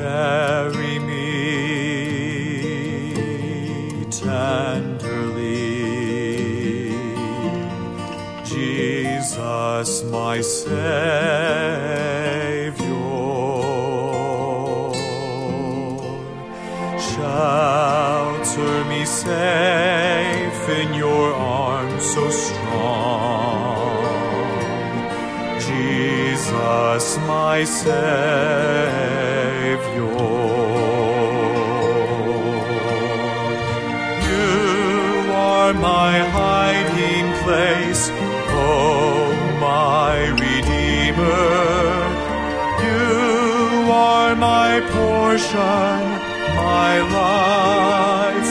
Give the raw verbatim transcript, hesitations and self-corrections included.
Carry me tenderly, Jesus, my Savior. Shelter me safe in your arms so strong, Jesus, my Savior. You are my hiding place, oh my Redeemer. You are my portion, my life